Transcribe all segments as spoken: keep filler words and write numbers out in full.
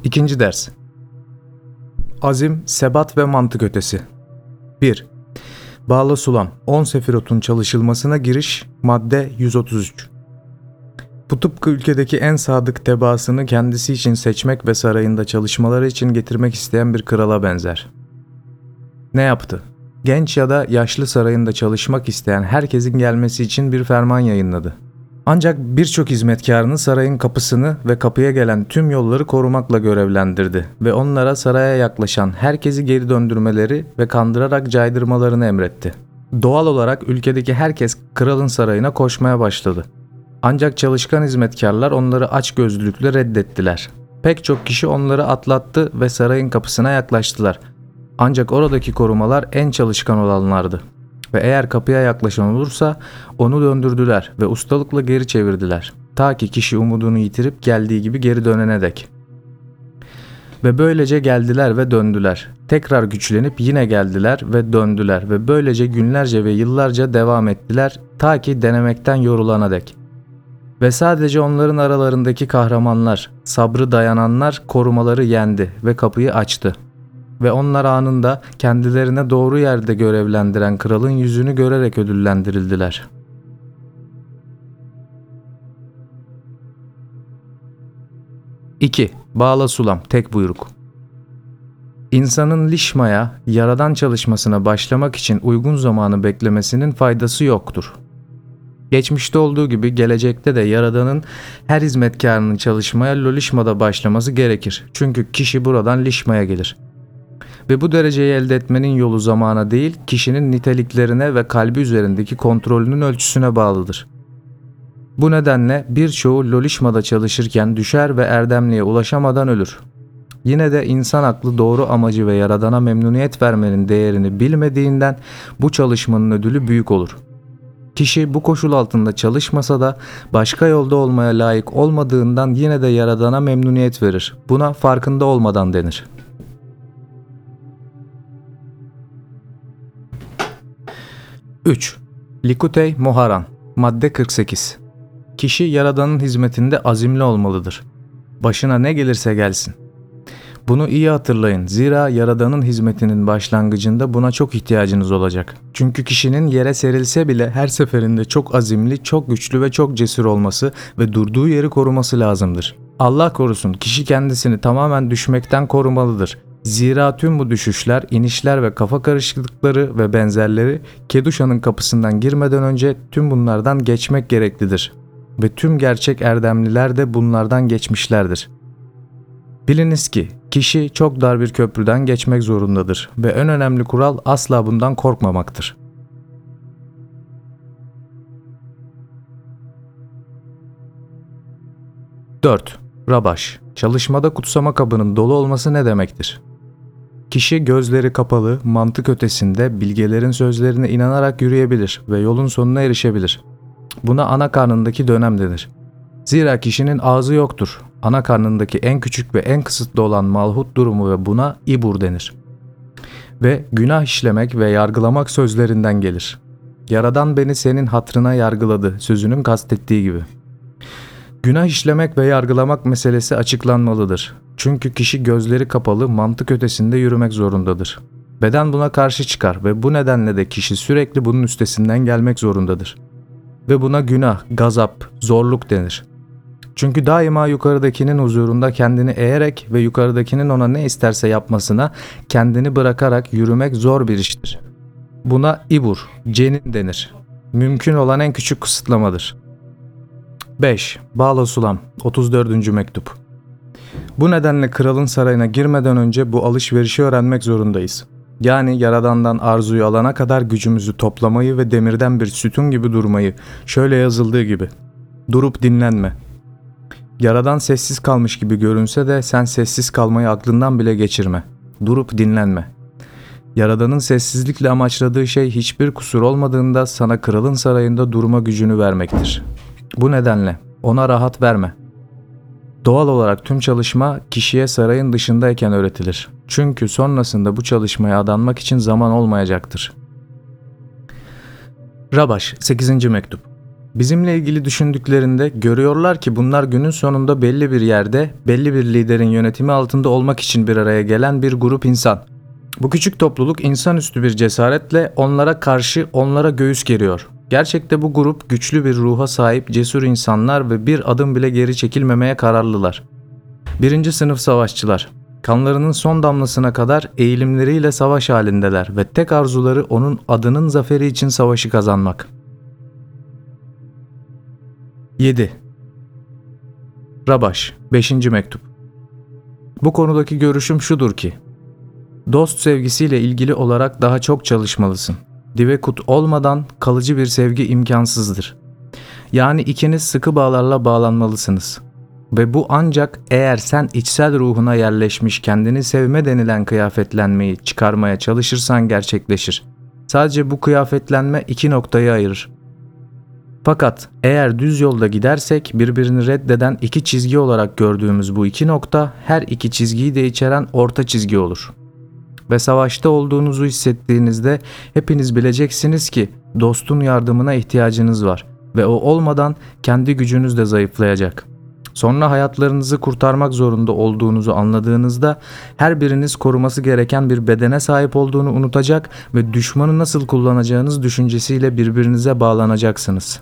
İkinci ders. Azim, sebat ve mantık ötesi. bir. Bağla Sulam, on Sefirot'un çalışılmasına giriş, madde yüz otuz üç. Bu tıpkı ülkedeki en sadık tebaasını kendisi için seçmek ve sarayında çalışmaları için getirmek isteyen bir krala benzer. Ne yaptı? Genç ya da yaşlı sarayında çalışmak isteyen herkesin gelmesi için bir ferman yayınladı. Ancak birçok hizmetkarını sarayın kapısını ve kapıya gelen tüm yolları korumakla görevlendirdi ve onlara saraya yaklaşan herkesi geri döndürmeleri ve kandırarak caydırmalarını emretti. Doğal olarak ülkedeki herkes kralın sarayına koşmaya başladı. Ancak çalışkan hizmetkarlar onları açgözlülükle reddettiler. Pek çok kişi onları atlattı ve sarayın kapısına yaklaştılar. Ancak oradaki korumalar en çalışkan olanlardı. Ve eğer kapıya yaklaşan olursa onu döndürdüler ve ustalıkla geri çevirdiler. Ta ki kişi umudunu yitirip geldiği gibi geri dönene dek. Ve böylece geldiler ve döndüler. Tekrar güçlenip yine geldiler ve döndüler ve böylece günlerce ve yıllarca devam ettiler ta ki denemekten yorulana dek. Ve sadece onların aralarındaki kahramanlar, sabrı dayananlar korumaları yendi ve kapıyı açtı. Ve onlar anında kendilerine doğru yerde görevlendiren kralın yüzünü görerek ödüllendirildiler. iki. Bağla Sulam, tek buyruk. İnsanın Lişma'ya, yaradan çalışmasına başlamak için uygun zamanı beklemesinin faydası yoktur. Geçmişte olduğu gibi gelecekte de Yaradan'ın her hizmetkarının çalışmaya Lolişma'da başlaması gerekir. Çünkü kişi buradan Lişma'ya gelir. Ve bu dereceyi elde etmenin yolu zamana değil, kişinin niteliklerine ve kalbi üzerindeki kontrolünün ölçüsüne bağlıdır. Bu nedenle birçoğu Lolişma'da çalışırken düşer ve erdemliğe ulaşamadan ölür. Yine de insan aklı doğru amacı ve Yaradan'a memnuniyet vermenin değerini bilmediğinden bu çalışmanın ödülü büyük olur. Kişi bu koşul altında çalışmasa da başka yolda olmaya layık olmadığından yine de Yaradan'a memnuniyet verir. Buna farkında olmadan denir. üç. Likutey Moharan, madde kırk sekiz. Kişi Yaradan'ın hizmetinde azimli olmalıdır. Başına ne gelirse gelsin. Bunu iyi hatırlayın. Zira Yaradan'ın hizmetinin başlangıcında buna çok ihtiyacınız olacak. Çünkü kişinin yere serilse bile her seferinde çok azimli, çok güçlü ve çok cesur olması ve durduğu yeri koruması lazımdır. Allah korusun, kişi kendisini tamamen düşmekten korumalıdır. Zira tüm bu düşüşler, inişler ve kafa karışıklıkları ve benzerleri Keduşa'nın kapısından girmeden önce tüm bunlardan geçmek gereklidir. Ve tüm gerçek erdemliler de bunlardan geçmişlerdir. Biliniz ki kişi çok dar bir köprüden geçmek zorundadır ve en önemli kural asla bundan korkmamaktır. dört. Rabaş, çalışmada kutsama kabının dolu olması ne demektir? Kişi gözleri kapalı, mantık ötesinde bilgelerin sözlerine inanarak yürüyebilir ve yolun sonuna erişebilir. Buna ana karnındaki dönem denir. Zira kişinin ağzı yoktur. Ana karnındaki en küçük ve en kısıtlı olan malhut durumu ve buna ibur denir. Ve günah işlemek ve yargılamak sözlerinden gelir. Yaradan beni senin hatrına yargıladı sözünün kastettiği gibi. Günah işlemek ve yargılamak meselesi açıklanmalıdır. Çünkü kişi gözleri kapalı, mantık ötesinde yürümek zorundadır. Beden buna karşı çıkar ve bu nedenle de kişi sürekli bunun üstesinden gelmek zorundadır. Ve buna günah, gazap, zorluk denir. Çünkü daima yukarıdakinin huzurunda kendini eğerek ve yukarıdakinin ona ne isterse yapmasına kendini bırakarak yürümek zor bir iştir. Buna ibur, cenin denir. Mümkün olan en küçük kısıtlamadır. beş. Bağla Sulam, otuz dördüncü mektup. Bu nedenle kralın sarayına girmeden önce bu alışverişi öğrenmek zorundayız. Yani Yaradan'dan arzuyu alana kadar gücümüzü toplamayı ve demirden bir sütun gibi durmayı, şöyle yazıldığı gibi. Durup dinlenme. Yaradan sessiz kalmış gibi görünse de sen sessiz kalmayı aklından bile geçirme. Durup dinlenme. Yaradan'ın sessizlikle amaçladığı şey hiçbir kusur olmadığında sana kralın sarayında durma gücünü vermektir. Bu nedenle ona rahat verme. Doğal olarak tüm çalışma kişiye sarayın dışındayken öğretilir. Çünkü sonrasında bu çalışmaya adanmak için zaman olmayacaktır. Rabaş, sekizinci mektup. Bizimle ilgili düşündüklerinde görüyorlar ki bunlar günün sonunda belli bir yerde, belli bir liderin yönetimi altında olmak için bir araya gelen bir grup insan. Bu küçük topluluk insanüstü bir cesaretle onlara karşı onlara göğüs geriyor. Gerçekte bu grup güçlü bir ruha sahip cesur insanlar ve bir adım bile geri çekilmemeye kararlılar. Birinci sınıf savaşçılar. Kanlarının son damlasına kadar eğilimleriyle savaş halindeler ve tek arzuları onun adının zaferi için savaşı kazanmak. yedi. Rabaş, beşinci mektup. Bu konudaki görüşüm şudur ki, dost sevgisiyle ilgili olarak daha çok çalışmalısın. Divekut olmadan kalıcı bir sevgi imkansızdır. Yani ikiniz sıkı bağlarla bağlanmalısınız. Ve bu ancak eğer sen içsel ruhuna yerleşmiş kendini sevme denilen kıyafetlenmeyi çıkarmaya çalışırsan gerçekleşir. Sadece bu kıyafetlenme iki noktayı ayırır. Fakat eğer düz yolda gidersek birbirini reddeden iki çizgi olarak gördüğümüz bu iki nokta her iki çizgiyi de içeren orta çizgi olur. Ve savaşta olduğunuzu hissettiğinizde hepiniz bileceksiniz ki dostun yardımına ihtiyacınız var ve o olmadan kendi gücünüz de zayıflayacak. Sonra hayatlarınızı kurtarmak zorunda olduğunuzu anladığınızda her biriniz koruması gereken bir bedene sahip olduğunu unutacak ve düşmanı nasıl kullanacağınız düşüncesiyle birbirinize bağlanacaksınız.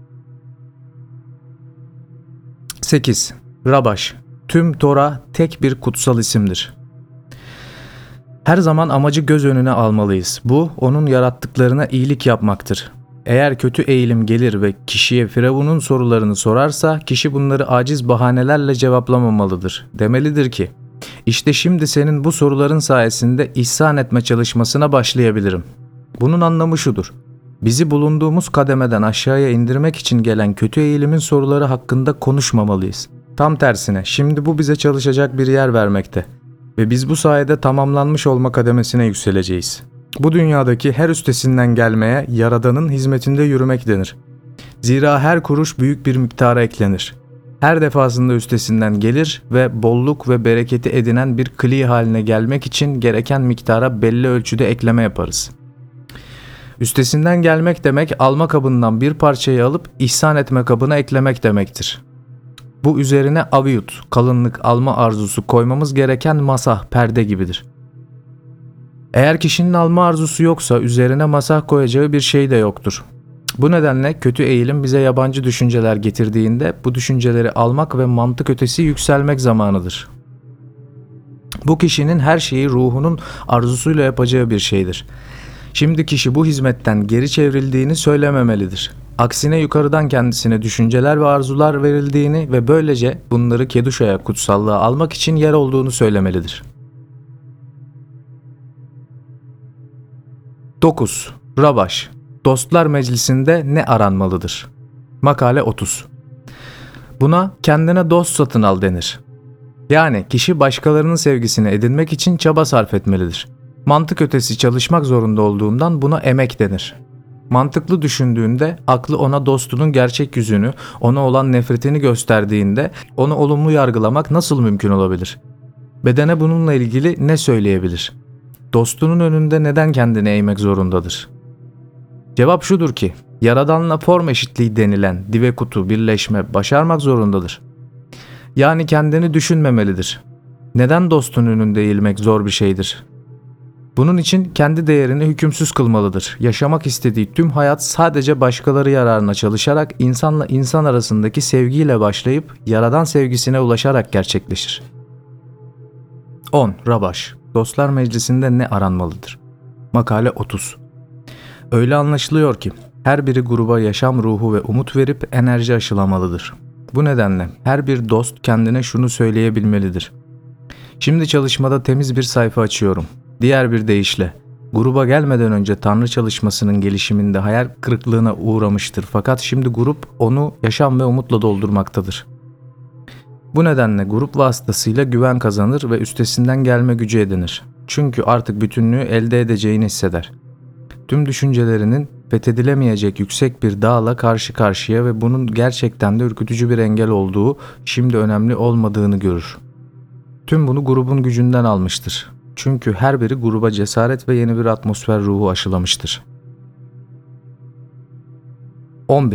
sekiz. Rabaş. Tüm Tora tek bir kutsal isimdir. Her zaman amacı göz önüne almalıyız. Bu, onun yarattıklarına iyilik yapmaktır. Eğer kötü eğilim gelir ve kişiye Firavun'un sorularını sorarsa, kişi bunları aciz bahanelerle cevaplamamalıdır. Demelidir ki, işte şimdi senin bu soruların sayesinde ihsan etme çalışmasına başlayabilirim. Bunun anlamı şudur. Bizi bulunduğumuz kademeden aşağıya indirmek için gelen kötü eğilimin soruları hakkında konuşmamalıyız. Tam tersine, şimdi bu bize çalışacak bir yer vermekte. Ve biz bu sayede tamamlanmış olma kademesine yükseleceğiz. Bu dünyadaki her üstesinden gelmeye Yaradan'ın hizmetinde yürümek denir. Zira her kuruş büyük bir miktara eklenir. Her defasında üstesinden gelir ve bolluk ve bereketi edinen bir kli haline gelmek için gereken miktara belli ölçüde ekleme yaparız. Üstesinden gelmek demek alma kabından bir parçayı alıp ihsan etme kabına eklemek demektir. Bu üzerine aviyut, kalınlık alma arzusu koymamız gereken masah, perde gibidir. Eğer kişinin alma arzusu yoksa üzerine masah koyacağı bir şey de yoktur. Bu nedenle kötü eğilim bize yabancı düşünceler getirdiğinde bu düşünceleri almak ve mantık ötesi yükselmek zamanıdır. Bu kişinin her şeyi ruhunun arzusuyla yapacağı bir şeydir. Şimdi kişi bu hizmetten geri çevrildiğini söylememelidir. Aksine yukarıdan kendisine düşünceler ve arzular verildiğini ve böylece bunları Keduşa'ya kutsallığa almak için yer olduğunu söylemelidir. dokuz. Rabaş. Dostlar meclisinde ne aranmalıdır? Makale otuz. Buna kendine dost satın al denir. Yani kişi başkalarının sevgisini edinmek için çaba sarf etmelidir. Mantık ötesi çalışmak zorunda olduğundan buna emek denir. Mantıklı düşündüğünde aklı ona dostunun gerçek yüzünü, ona olan nefretini gösterdiğinde onu olumlu yargılamak nasıl mümkün olabilir? Bedene bununla ilgili ne söyleyebilir? Dostunun önünde neden kendini eğmek zorundadır? Cevap şudur ki, Yaradan'la form eşitliği denilen divekutu birleşme başarmak zorundadır. Yani kendini düşünmemelidir. Neden dostun önünde eğilmek zor bir şeydir? Bunun için kendi değerini hükümsüz kılmalıdır. Yaşamak istediği tüm hayat sadece başkaları yararına çalışarak insanla insan arasındaki sevgiyle başlayıp Yaradan sevgisine ulaşarak gerçekleşir. on. Rabaş. Dostlar meclisinde ne aranmalıdır? Makale otuz. Öyle anlaşılıyor ki her biri gruba yaşam ruhu ve umut verip enerji aşılamalıdır. Bu nedenle her bir dost kendine şunu söyleyebilmelidir. Şimdi çalışmada temiz bir sayfa açıyorum. Diğer bir deyişle, gruba gelmeden önce Tanrı çalışmasının gelişiminde hayal kırıklığına uğramıştır fakat şimdi grup onu yaşam ve umutla doldurmaktadır. Bu nedenle grup vasıtasıyla güven kazanır ve üstesinden gelme gücü edinir. Çünkü artık bütünlüğü elde edeceğini hisseder. Tüm düşüncelerinin fethedilemeyecek yüksek bir dağla karşı karşıya ve bunun gerçekten de ürkütücü bir engel olduğu, şimdi önemli olmadığını görür. Tüm bunu grubun gücünden almıştır. Çünkü her biri gruba cesaret ve yeni bir atmosfer ruhu aşılamıştır. on bir.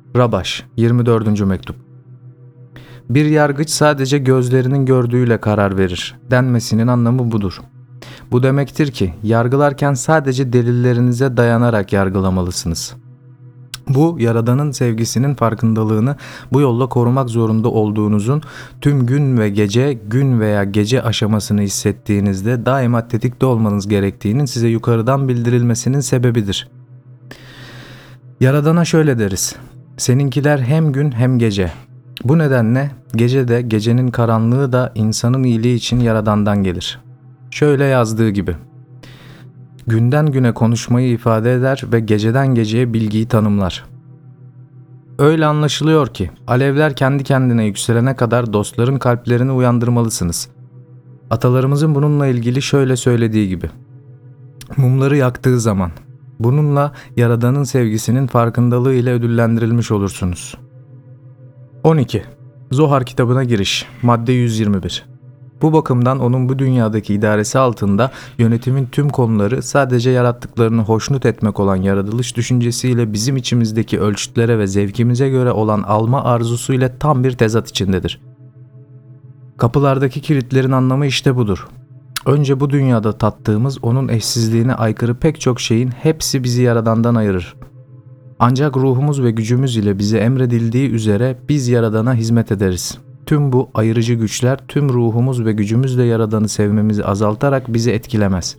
Rabaş, yirmi dördüncü mektup. Bir yargıç sadece gözlerinin gördüğüyle karar verir denmesinin anlamı budur. Bu demektir ki yargılarken sadece delillerinize dayanarak yargılamalısınız. Bu, Yaradan'ın sevgisinin farkındalığını bu yolla korumak zorunda olduğunuzun tüm gün ve gece, gün veya gece aşamasını hissettiğinizde daima tetikte olmanız gerektiğinin size yukarıdan bildirilmesinin sebebidir. Yaradan'a şöyle deriz: seninkiler hem gün hem gece. Bu nedenle gece de, gecenin karanlığı da insanın iyiliği için Yaradan'dan gelir. Şöyle yazdığı gibi: günden güne konuşmayı ifade eder ve geceden geceye bilgiyi tanımlar. Öyle anlaşılıyor ki alevler kendi kendine yükselene kadar dostların kalplerini uyandırmalısınız. Atalarımızın bununla ilgili şöyle söylediği gibi: mumları yaktığı zaman bununla Yaradan'ın sevgisinin farkındalığı ile ödüllendirilmiş olursunuz. on iki. Zohar kitabına giriş. Madde yüz yirmi bir. Bu bakımdan onun bu dünyadaki idaresi altında yönetimin tüm konuları sadece yarattıklarını hoşnut etmek olan yaratılış düşüncesiyle bizim içimizdeki ölçütlere ve zevkimize göre olan alma arzusu ile tam bir tezat içindedir. Kapılardaki kilitlerin anlamı işte budur. Önce bu dünyada tattığımız onun eşsizliğine aykırı pek çok şeyin hepsi bizi Yaradan'dan ayırır. Ancak ruhumuz ve gücümüz ile bize emredildiği üzere biz Yaradan'a hizmet ederiz. Tüm bu ayırıcı güçler tüm ruhumuz ve gücümüzle Yaradan'ı sevmemizi azaltarak bizi etkilemez.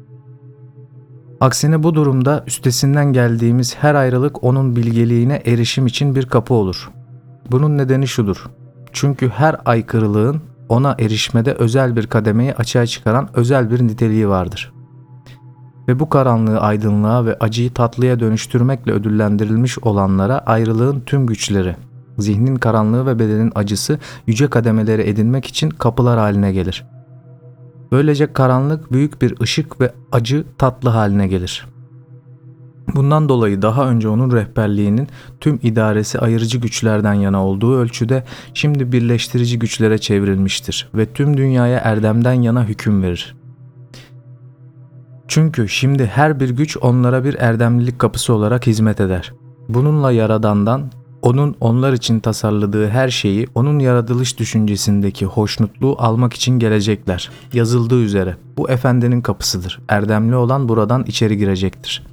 Aksine bu durumda üstesinden geldiğimiz her ayrılık onun bilgeliğine erişim için bir kapı olur. Bunun nedeni şudur: çünkü her aykırılığın ona erişmede özel bir kademeyi açığa çıkaran özel bir niteliği vardır. Ve bu karanlığı aydınlığa ve acıyı tatlıya dönüştürmekle ödüllendirilmiş olanlara ayrılığın tüm güçleri, zihnin karanlığı ve bedenin acısı yüce kademeleri edinmek için kapılar haline gelir. Böylece karanlık büyük bir ışık ve acı tatlı haline gelir. Bundan dolayı daha önce onun rehberliğinin tüm idaresi ayırıcı güçlerden yana olduğu ölçüde şimdi birleştirici güçlere çevrilmiştir ve tüm dünyaya erdemden yana hüküm verir. Çünkü şimdi her bir güç onlara bir erdemlilik kapısı olarak hizmet eder. Bununla Yaradan'dan, onun onlar için tasarladığı her şeyi onun yaratılış düşüncesindeki hoşnutluğu almak için gelecekler. Yazıldığı üzere bu efendinin kapısıdır. Erdemli olan buradan içeri girecektir.